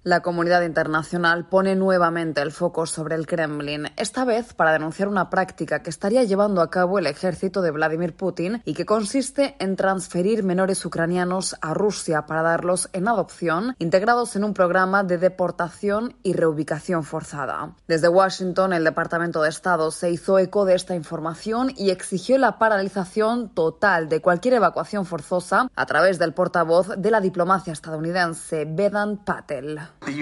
La comunidad internacional pone nuevamente el foco sobre el Kremlin, esta vez para denunciar una práctica que estaría llevando a cabo el ejército de Vladimir Putin y que consiste en transferir menores ucranianos a Rusia para darlos en adopción, integrados en un programa de deportación y reubicación forzada. Desde Washington, el Departamento de Estado se hizo eco de esta información y exigió la paralización total de cualquier evacuación forzosa a través del portavoz de la diplomacia estadounidense, Vedant Patel.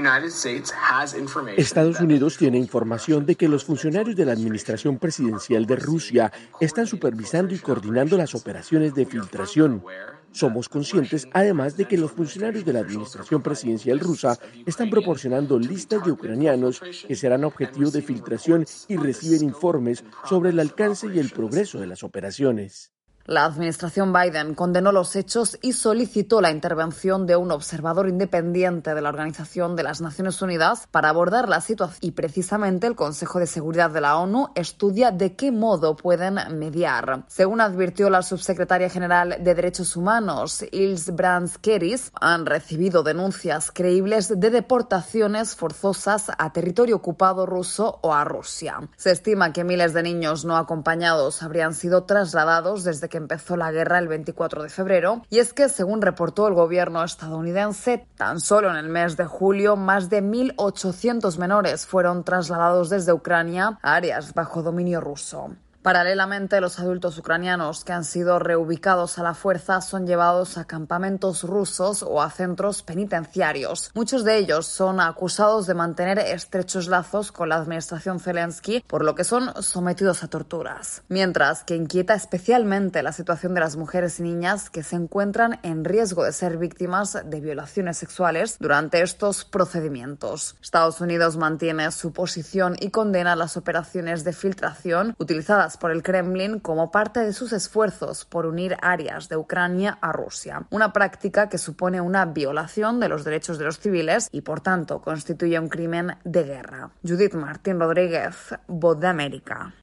Estados Unidos tiene información de que los funcionarios de la administración presidencial de Rusia están supervisando y coordinando las operaciones de filtración. Somos conscientes, además, de que los funcionarios de la administración presidencial rusa están proporcionando listas de ucranianos que serán objetivo de filtración y reciben informes sobre el alcance y el progreso de las operaciones. La administración Biden condenó los hechos y solicitó la intervención de un observador independiente de la Organización de las Naciones Unidas para abordar la situación. Y precisamente el Consejo de Seguridad de la ONU estudia de qué modo pueden mediar. Según advirtió la subsecretaria general de Derechos Humanos, Ilse Brans-Keris, han recibido denuncias creíbles de deportaciones forzosas a territorio ocupado ruso o a Rusia. Se estima que miles de niños no acompañados habrían sido trasladados desde que empezó la guerra el 24 de febrero, y es que, según reportó el gobierno estadounidense, tan solo en el mes de julio, más de 1.800 menores fueron trasladados desde Ucrania a áreas bajo dominio ruso. Paralelamente, los adultos ucranianos que han sido reubicados a la fuerza son llevados a campamentos rusos o a centros penitenciarios. Muchos de ellos son acusados de mantener estrechos lazos con la administración Zelensky, por lo que son sometidos a torturas. Mientras que inquieta especialmente la situación de las mujeres y niñas que se encuentran en riesgo de ser víctimas de violaciones sexuales durante estos procedimientos. Estados Unidos mantiene su posición y condena las operaciones de filtración utilizadas por el Kremlin como parte de sus esfuerzos por unir áreas de Ucrania a Rusia, una práctica que supone una violación de los derechos de los civiles y, por tanto, constituye un crimen de guerra. Judith Martín Rodríguez, Voz de América.